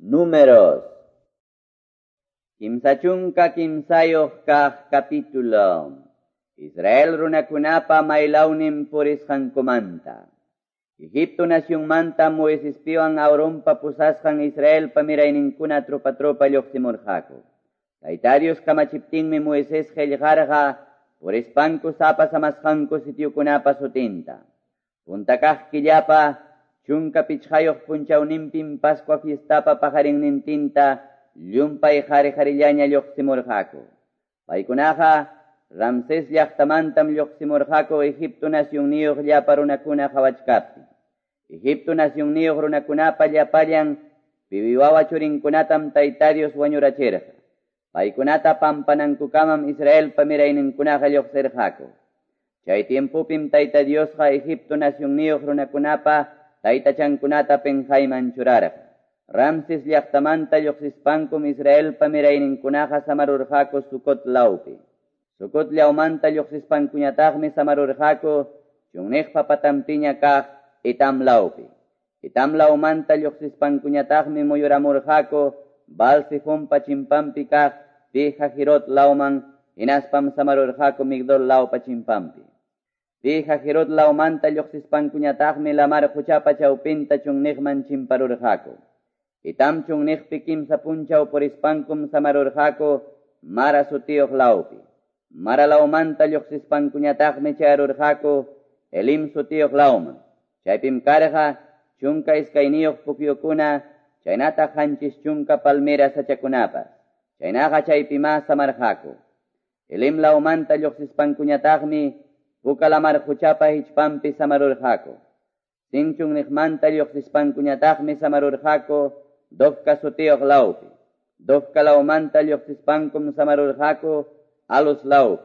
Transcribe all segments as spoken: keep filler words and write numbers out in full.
Números. Kimsachunka kimsayoh kah capítulo. Israel runakunapa mailaunim purisqankumanta. Egipto nación manta Moisés piwan Auronpa pusasqan Israel pamirayninkuna tropa tropa lluqsimurqaku. Taytarios kamachiptinmi Moisés qillqarqa purispanku sapa samasqanku sitiokunapa sutinta. Puntakaq killapa chunka pichqayoq punchawninpim Pascua fiestapa pajarinnintinta llumpay qhariqharillaña lluqsimurqaku. Paykunaqa Ramsés llaqtamantam lluqsimurqaku Egipto nacionniyuq llapa runakuna qhawachkaptin. Egipto nacionniyuq runakunapa llapallan pibiwawa churinkunatam Tayta Dios wañurachirqa. Paykunata pampanankukamam Israel pamirayninkunaqa lluqsirqaku. Chay tiempupim Tayta Diosqa Egipto nacionniyuq runakunapa taytachankunata penjayman churarqa. Ramsés llaqtamanta lluqsispankum Israel pamirayninkunaqa samarurqaku Sucot lawpi. Sucot llaumanta lluqsispankuñataqmi samarurqaku chunniqpa patampiña kaq Etam lawpi. Etam lawmanta lluqsispankuñataqmi muyuramurqaku Baal-Zefonpa chimpampi kaq pi Hajirot lawman hinaspam samarurqaku Migdol lawpa chimpampi. Pi Hajirot lawmanta lluqsispankuñataqmi lamar quchapa chawpinta chunniqman chimparurqaku. Etam chunniqpi kimsa punchaw purispankum samarurqaku Mara sutiyuq lawpi. Mara lawmanta lluqsispankuñataqmi charurqaku Elim sutiyuq lawman. Chaypim karqa chunka iskayniyuq pukyukuna chaynata qanchis chunka palmera sachakunapas. Chaynaqa chaypima samarqaku. Elim lawmanta lluqsispankuñataqmi puka lamar quchapa hichpampi samarurqaku. Sin chunniqmanta lluqsispankuñataqmi samarurqaku Dofka sutiyuq lawpi. Dofka lawmanta lluqsispankum samarurqaku Alus lawpi.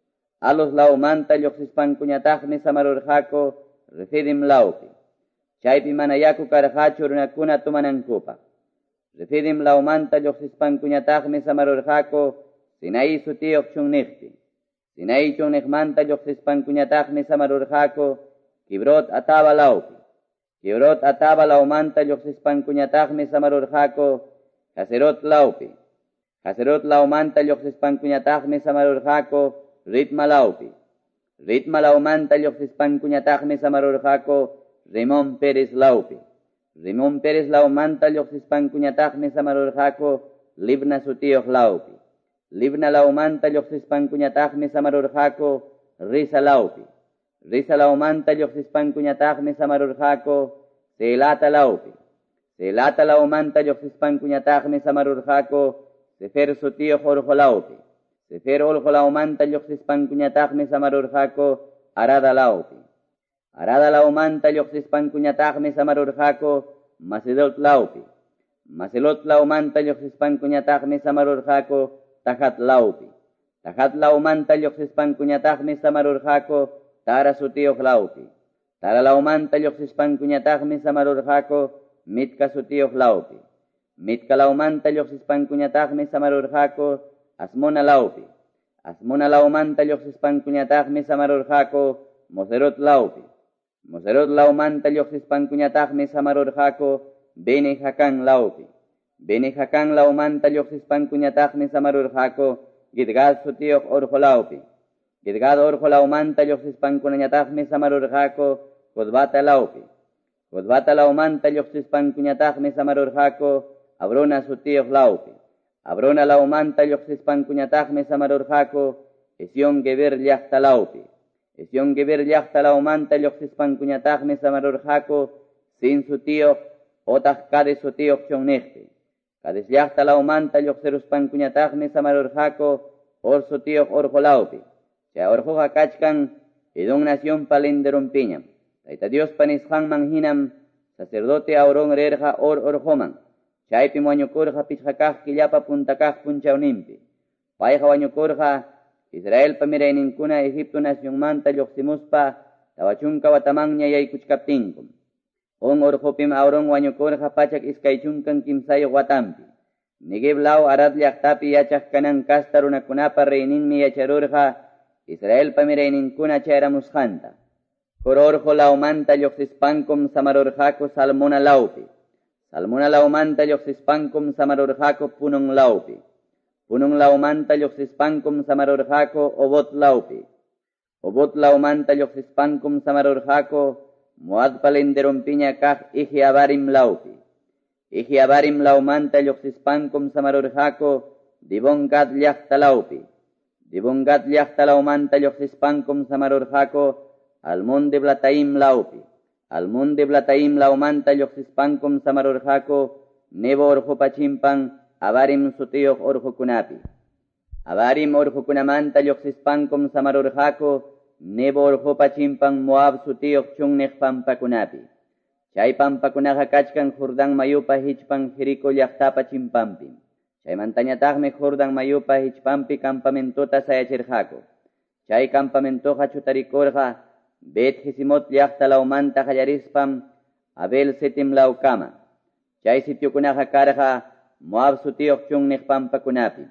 Alus lawmanta lluqsispankuñataqmi samarurqaku Refidim lawpi. Chaypi mana yaku karqachu runakuna tumanankupaq. Refidim lawmanta lluqsispankuñataqmi samarurqaku Sinai sutiyuq chunniqpi. Sinai chunniqmanta lluqsispankuñataqmi samarurqaku Kibrot ataba lawpi. Kibrot ataba lawmanta lluqsispankuñataqmi samarurqaku Haserot lawpi. Haserot lawmanta lluqsispankuñataqmi samarurqaku Ritma lawpi. Ritma lawmanta lluqsispankuñataqmi samarurqaku Rimón Pérez lawpi. Rimón Pérez lawmanta lluqsispankuñataqmi samarurqaku Libna sutiyuq lawpi. Libna lawmanta lluqsispankuñataqmi samarurqaku Risa lawpi. Risa lawmanta lluqsispankuñataqmi samarurqaku Selata lawpi. Selata lawmanta lluqsispankuñataqmi samarurqaku Sefer sutiyuq urqu lawpi. Sefer urqu lawmanta lluqsispankuñataqmi samarurqaku Arada lawpi. Arada lawmanta lluqsispankuñataqmi samarurqaku Maselot lawpi. Maselot lawmanta lluqsispankuñataqmi samarurqaku Tajat lawpi. Tajat lawmanta lluqsispankuñataqmi samarurqaku Tara sutiyuq lawpi. Tara lawmanta lluqsispankuñataqmi samarurqaku Mitka sutiyuq lawpi. Mitka lawmanta lluqsispankuñataqmi samarurqaku Asmona lawpi. Asmona lawmanta lluqsispankuñataqmi samarurqaku Moserot lawpi. Moserot lawmanta lluqsispankuñataqmi samarurqaku Bene Jacan lawpi. Bene Jacan lawmanta lluqsispankuñataqmi samarurqaku Gidgad sutiyuq urqu lawpi. Gidgad urqu lawmanta lluqsispankuñataqmi samarurqaku Jotbata lawpi. Jotbata lawmanta lluqsispankuñataqmi samarurqaku Abrona sutiyuq lawpi. Abrona lawmanta lluqsispankuñataqmi samarurqaku Esión Geber llaqta lawpi. Esión Geber llaqta lawmanta lluqsispankuñataqmi samarurqaku Sin sutiyuq otaq Cades sutiyuq chunniqpi. Cades llaqta lawmanta lluqsiruspankuñataqmi samarurqaku Or sutiyuq urqu lawpi. Chay urquqa kachkan Edom nacionpa linderunpiñam. Tayta Diospa nisqanman hinam sacerdote Aarón rirqa Or urquman. Chaypim wañukurqa pichqa killapa punta kaq punchawninpi. Payqa wañukurqa Israelpa mirayninkuna Egipto nacionmanta lluqsimuspa tawachunka watamanña yaykuchkaptinkum. On urqupim Aarón wañukurqa pachak iskaychunkan kimsayuq watampi. Negev law Arad llaqtapi yachaq kanan kasta runakunapa reyninmi yacharurqa Israelpa mirayninkuna chayramusqanta. Kor urqu lawmanta lluqsispankum samarurqaku Salmona lawpi. Salmuna laumanta lluqsispankum samarurqaku punun laupi. Punun laumanta lluqsispankum samarurqaku obot laupi. Obot laumanta lluqsispankum samarurqaku Moad palenderompiña kaq iji abarim laupi. Iji abarim laumanta lluqsispankum samarurqaku dibongat llaqta laupi. Dibongat llaqta laumanta lluqsispankum samarurqaku almunde blataim laupi. Almunde blataim laumanta lluqsispankum samarurqaku nebo orjupachimpan abarim sutiyuq orjukunapi. Abarim orjukunamanta lluqsispankum samarurqaku nebo orjupachimpan Moab sutiyuq chunniq pampakunapi. Chay pampakunaqa kachkan Jordan mayupa hichpan Jericó llaqtapa chimpampi. Chaymantañataqmi Jordan mayupa hichpampi campamentuta sayachirqaku. Chay campamentuqa chutarikurqa Bet Jesimot llaqta laumanta qallarispam Abel Setim laukama. Chay sitiokunaqa karqa Moab sutiyuq chunniq pampakunapi.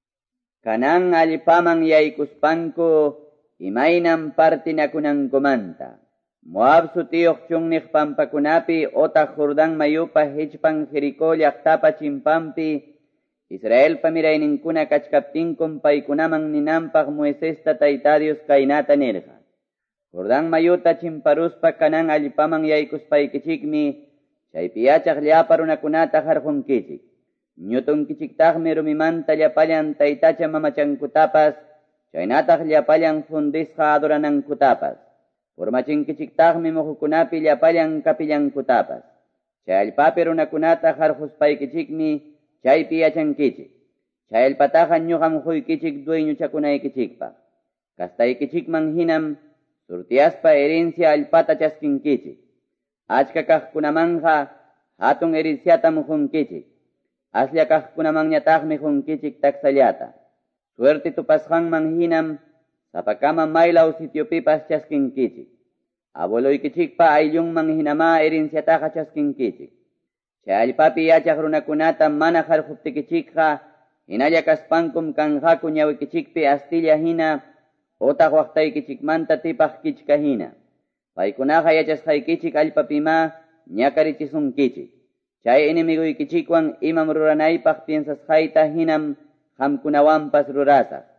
Kanan allpaman yaykuspanku imaynam partinakunankumanta. Moab sutiyuq chunniq pampakunapi otaq Jordan mayupa hichpan Jericó llaqtapa chimpampi Israelpa mirayninkuna kachkaptinkum paykunaman ninanpaq Moisesta Tayta Dios kaynata nirqa. Jordan mayuta chimparuspa kanan allpaman yaykuspaykichikmi chaypi yachaq llapa runakunata qarqunkichik. Ñutunkichiktaqmi rumimanta llapallan taytacha mamachankutapas chaynataq llapallan fundisqa adoranankutapas. Formachinkichiktaqmi muhukunapi llapallan kapillankutapas. Chay allpapi runakunata qarquspaykichikmi chaypi yachankichik. Chay allpataqa ñuqam huykichik dueñuchakunaykichikpaq. Kastaykichikman hinam surtiaspa herencia allpata chaskinkichik. Achka kaqkunamanja hatun herenciatam hunkichik. Aslla kaqkunamanñataqmi hunkichik taksallata. Suerte tupasqanman hinam sapakama maylaw sitiopipas chaskinkichik. Abueloykichikpa ayllunman hinama herenciataqa chaskinkichik. Chay allpapi yachaq runakunata mana qarquptikichikqa hinalla kaspankum kanqaku ñawikichikpi astilla hina otaq waqtaykichikmanta tipaq kichka hina. Paykunaqa yachasqaykichik allpapima ñakarichisunkichik. Chay enemiguykichikwan imam ruranaypaq piensasqayta hinam qamkunawanpas rurasaq.